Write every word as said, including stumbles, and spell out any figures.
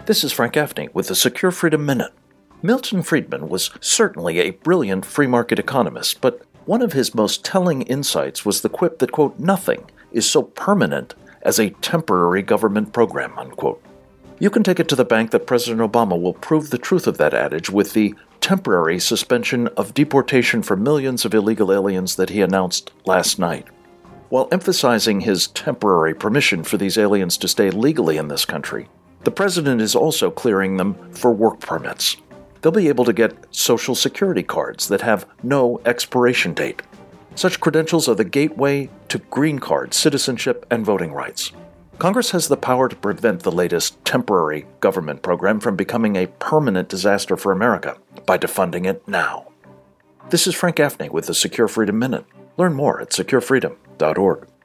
This is Frank Gaffney with the Secure Freedom Minute. Milton Friedman was certainly a brilliant free market economist, but one of his most telling insights was the quip that, quote, nothing is so permanent as a temporary government program, unquote. You can take it to the bank that President Obama will prove the truth of that adage with the temporary suspension of deportation for millions of illegal aliens that he announced last night. While emphasizing his temporary permission for these aliens to stay legally in this country, the president is also clearing them for work permits. They'll be able to get Social Security cards that have no expiration date. Such credentials are the gateway to green card, citizenship, and voting rights. Congress has the power to prevent the latest temporary government program from becoming a permanent disaster for America by defunding it now. This is Frank Gaffney with the Secure Freedom Minute. Learn more at secure freedom dot org.